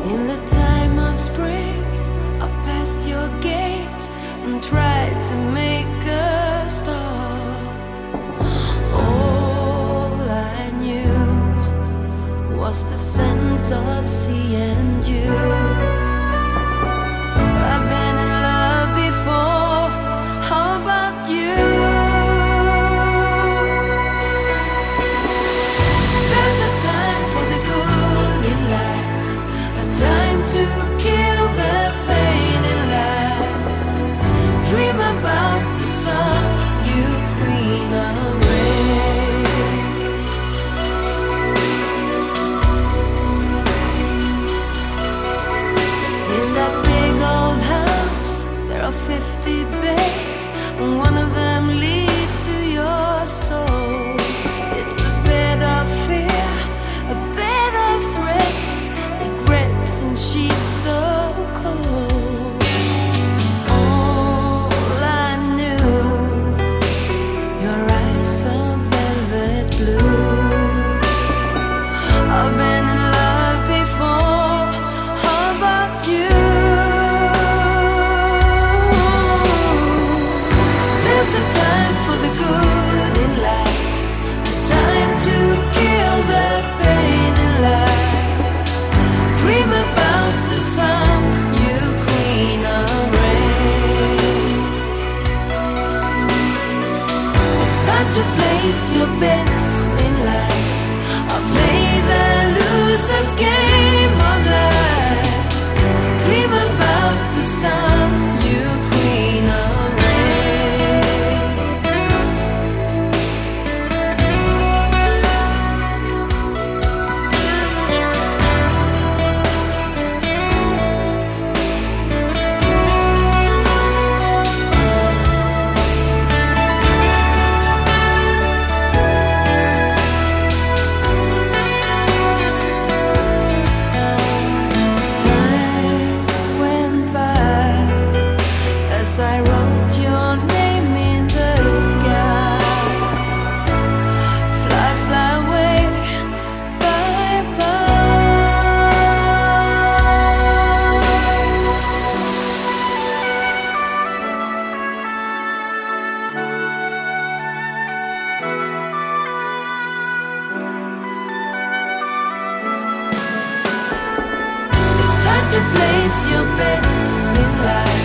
In the time of spring, I passed your gate and tried to make a start. All I knew was the scent of sea and you. I've been in love before, how about you? There's a time for the good in life, a time to kill the pain in life. Dream about the sun, you queen of rain. In that big old house, there are 50 beds, and one of them leads to your soul. It's a bed of fear, a bed of threats, regrets and sheets so cold. All I knew, your eyes so velvet blue. I've been in love before, how about you? There's a time for the good in life, a time to kill the pain in life. Dream about the sun, you queen of rain. It's time to place your bets in life. I'll play the loser's game of life. Dream about the sun, you queen of rain. Time went by as I wrote your name in the sky. Fly, fly away, bye bye. It's time to place your bets in life.